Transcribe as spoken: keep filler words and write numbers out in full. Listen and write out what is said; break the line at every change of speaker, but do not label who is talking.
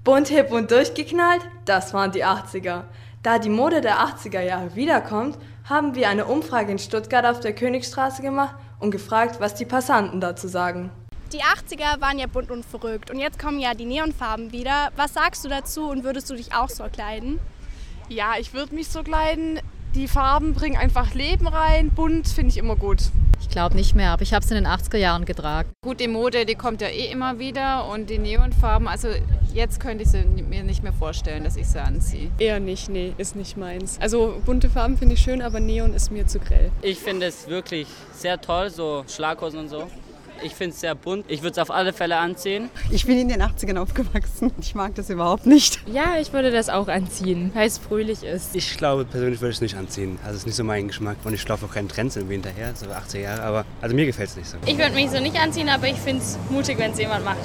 Bunt, hip und durchgeknallt, das waren die achtziger. Da die Mode der achtziger Jahre wiederkommt, haben wir eine Umfrage in Stuttgart auf der Königstraße gemacht und gefragt, was die Passanten dazu sagen.
Die achtziger waren ja bunt und verrückt und jetzt kommen ja die Neonfarben wieder. Was sagst du dazu und würdest du dich auch so kleiden?
Ja, ich würde mich so kleiden. Die Farben bringen einfach Leben rein. Bunt finde ich immer gut.
Ich glaube nicht mehr, aber ich habe es in den achtziger Jahren getragen.
Gut, die Mode, die kommt ja eh immer wieder und die Neonfarben, also jetzt könnte ich sie mir nicht mehr vorstellen, dass ich sie anziehe.
Eher nicht, nee, ist nicht meins. Also bunte Farben finde ich schön, aber Neon ist mir zu grell.
Ich finde es wirklich sehr toll, so Schlaghosen und so. Ich finde es sehr bunt. Ich würde es auf alle Fälle anziehen.
Ich bin in den achtzigern aufgewachsen. Ich mag das überhaupt nicht.
Ja, ich würde das auch anziehen, weil es fröhlich ist.
Ich glaube, persönlich würde ich es nicht anziehen. Also es ist nicht so mein Geschmack. Und ich laufe auch keinen Trends irgendwie hinterher, so achtziger Jahre. Aber also mir gefällt es nicht so.
Ich würde mich so nicht anziehen, aber ich finde es mutig, wenn es jemand macht.